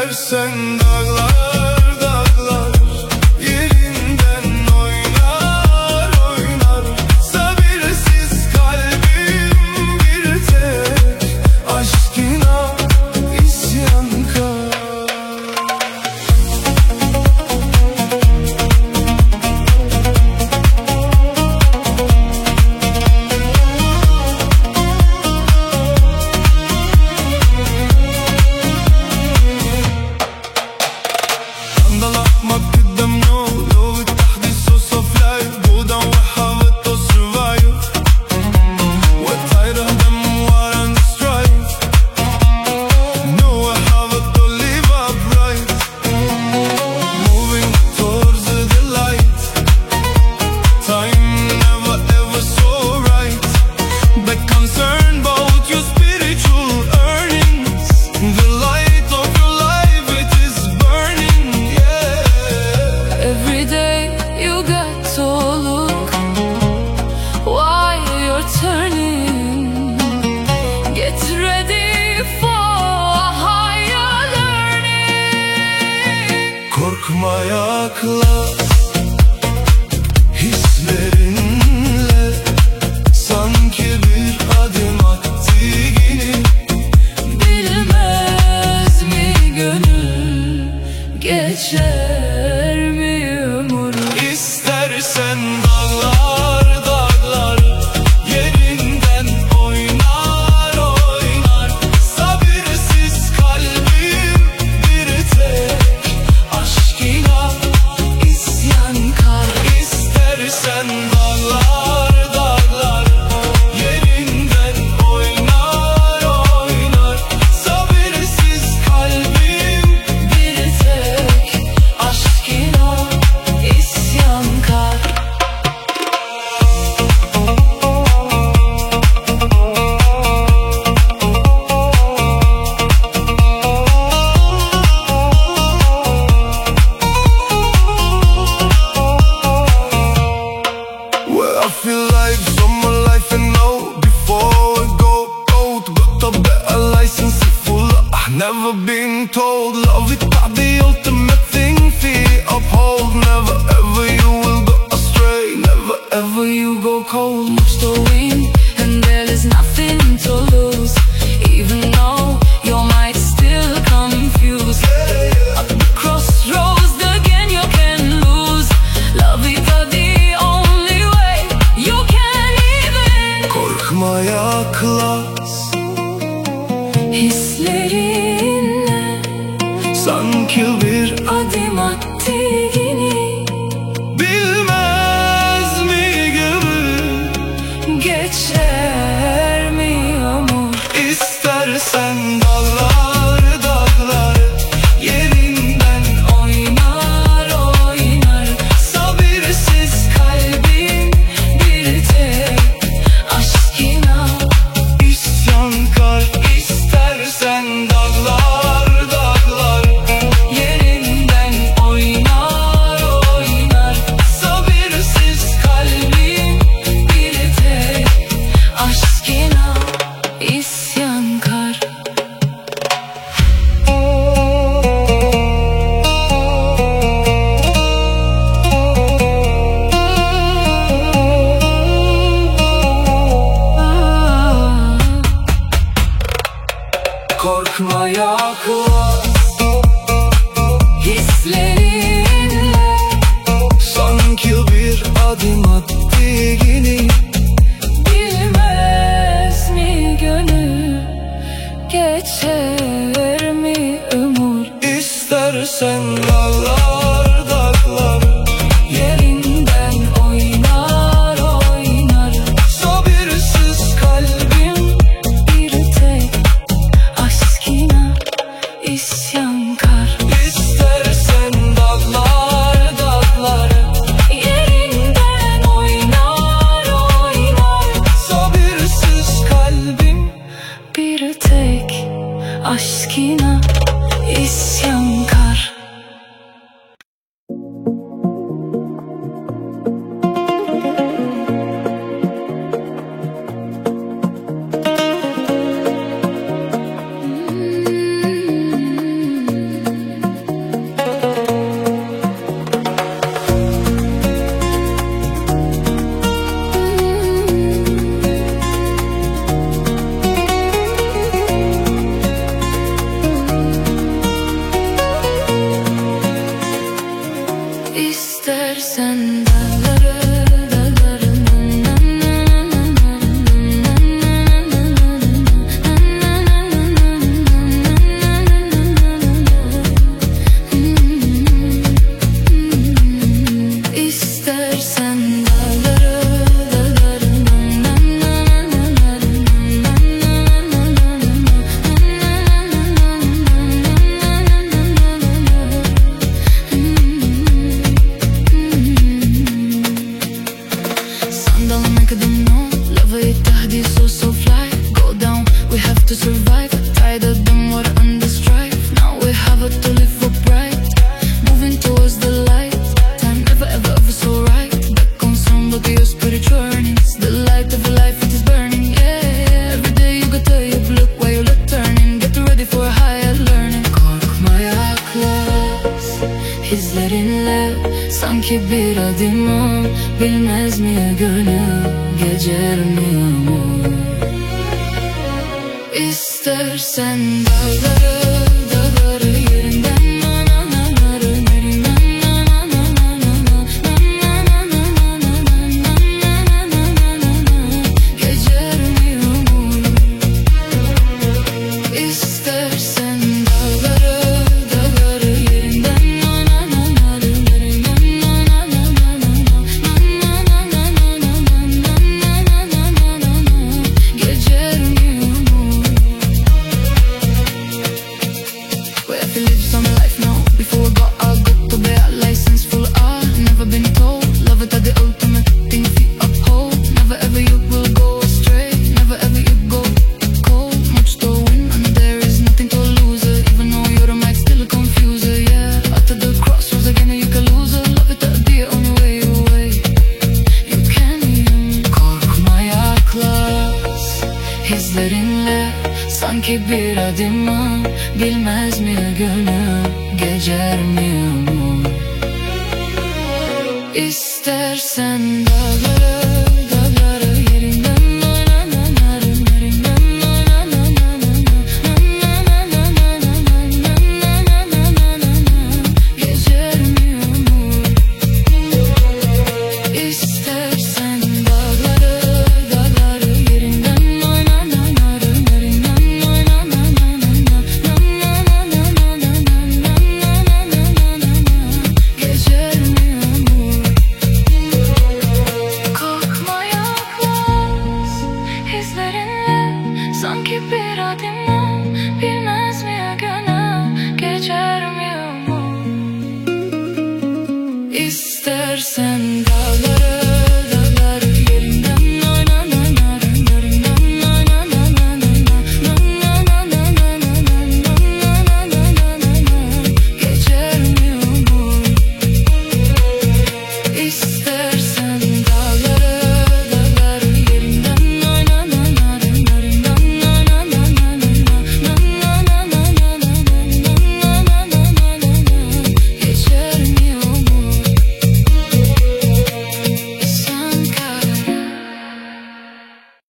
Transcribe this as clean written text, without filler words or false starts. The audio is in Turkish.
İstersen dağlar dağlar yerinden oynar oynar. Sabirsiz kalbim bir tek aşkına isyankar. Korkma yakla hislerinle, sanki bir adım attı yine. Bilmez mi gönül, geçer mi ömür? İstersen dağlar dağlar yerinden oynar oynar. Sabirsiz kalbim bir tek aşkına isyankar. İstersen dağlar dağlar yerinden oynar oynar. Sabirsiz kalbim Bir tek aşkına isyankar. Well, I feel like summer life and now before we go out, got a better license full. I've never been told love it got the ultimate thing for uphold. Never ever you will go astray, never ever you go cold. Much to win and there is nothing to lose, even though you might still confuse. At the crossroads again you can lose. Love is the only way you can even. Korkma yaklas Hislerinle sanki bir adım attı yine. bilmez mi gibi. Geçer mi ömür? İstersen dağlar dağlar yerinden Oynar oynar. sabirsiz kalbim Bir tek aşkına isyankar. İstersen dağlar dağlar yerinden oynar oynar. sabirsiz kalbim Bir tek aşkına isyankar. korkma yaklas Hislerinle sanki bir adım attı yine. bilmez mi gönül, geçer mi ömür? İstersen dağlar dağlar Yerinden oynar oynar. sabirsiz kalbim Bir tek aşkına isyankar. İstersen dağlar dağlar Yerinden oynar oynar. sabirsiz kalbim Bir tek aşkına isyankar. İstersen dağları to survive, tired of them water and the strife. Now we have it to live upright, moving towards the light. Time never ever ever so right. Back on some but your spirit yearnings. The light of your life it is burning, yeah. Every day you gotta you look while you look turning. Get ready for a higher learning. Korkmaya klas, hislerinle sanki bir adımım. Bilmez mi gönül geceler mi yağmur? İstersen